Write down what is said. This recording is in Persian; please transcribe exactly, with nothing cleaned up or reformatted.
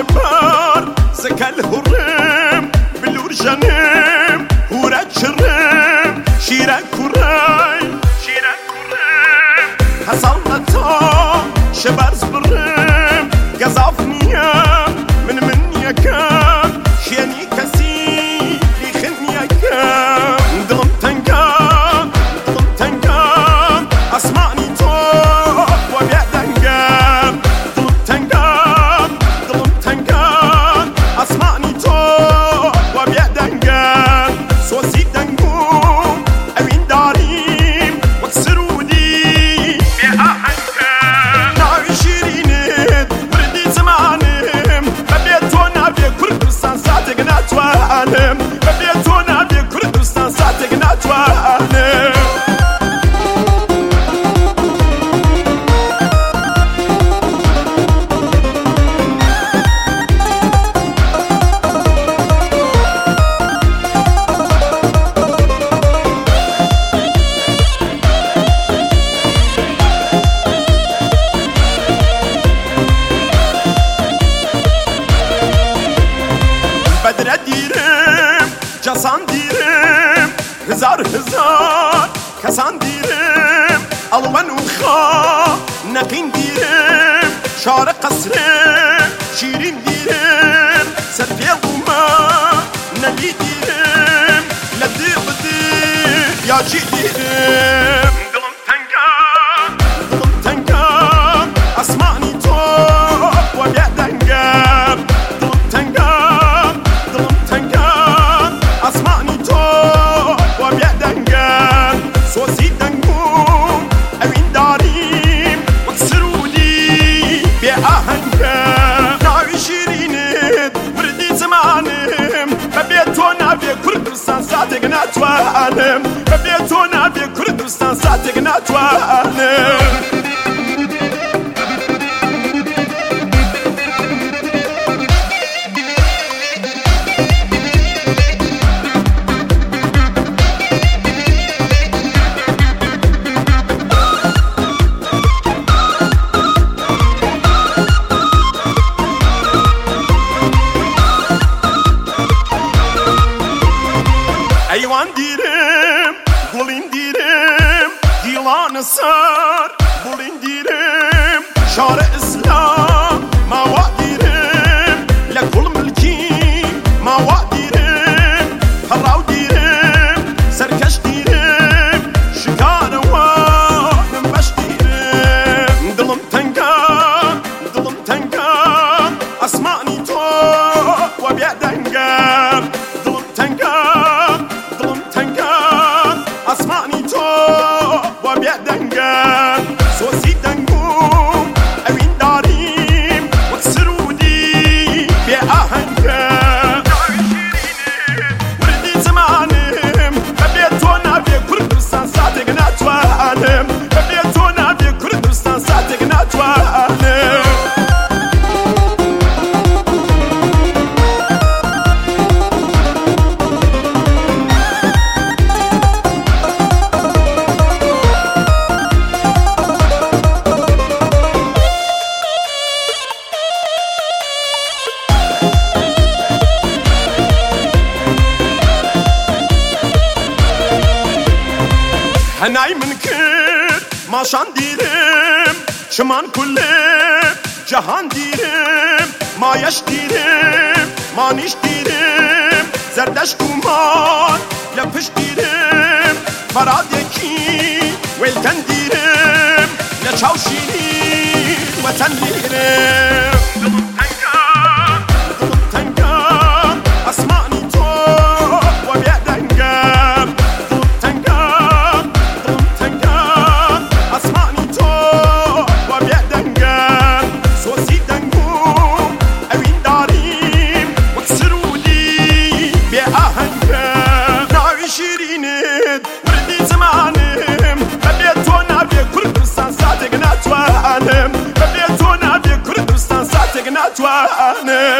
بار سكال هرم بلور جنم هورا شرم شيرا كراي شيرا كرم حصلتا شبرز برم قزافنيا من من يكام شيني كسي ليخن يكام دلم تنقام دلم تنقام اسمعني تو وبيعدنقام دلم تنقام دلم تنقام اسمعني تو وبيعدنقام سوسي دنقوم اوين داريم واكسرودي بأهنقام ناوي شيرينت وردي زمانم ببيتونا بكردستان ساتقنا توانم ببيتونا بكردستان ساتقنا توانم بدر دیرم جسان دیرم هزار هزار کسان دیرم الوان و خا نقین دیرم شار قصرم شیرین دیرم سرپیل ما نلی دیرم لدی بدی یا جی دیرم دلم تنگام دلم تنگام اسمعني تو و بیعدنگام دلم تنگام دلم تنگام اسمعني تو و بیعدنگام سوسی دنگوم اوین داریم وکسرودی بی آهنگام ناوی شیرینت وردی زمانم ببیتونا بی کردستان ساتق نتوانم ببیتونا بی کردستان ساتق نتوانم ایوان دیرم گلین دیرم دیلان سر بولین دیرم شار اسلام ماوا دیرم لکل ملکی ماوا دیرم پراو دیرم سرکش دیرم شکار وانم بش دیرم دلم تنگام دلم تنگام اسمعني تو و بیعدنگام دلم تنگام دلم تنگام اسمعني تو و بیعدنگام سوسی دنگوم اوین داریم وکسرودی بی آهنگام ناوی شیرینت وردی زمانم ببیتونا بی کردستان ساتق نتوانم ببیتونا بی کردستان ساتق نتوانم هناي من كر ما شان ديرم شمان كل جهان ديرم ما يش ديرم ما نيش ديرم زردش كومان لپش ديرم فراد يكي ويلكن ديرم لچاوشيني وطن ديرم دلم تنگام دلم تنگام اسمعني تو و بیعدنگام دلم تنگام دلم تنگام اسمعني تو و بیعدنگام سوسی دنگوم اوین داریم وکسرودی بی آهنگام ناوی شیرینت وردی زمانم ببیتونا بی کردستان ساتق نتوانم ببیتونا بی کردستان ساتق نتوانم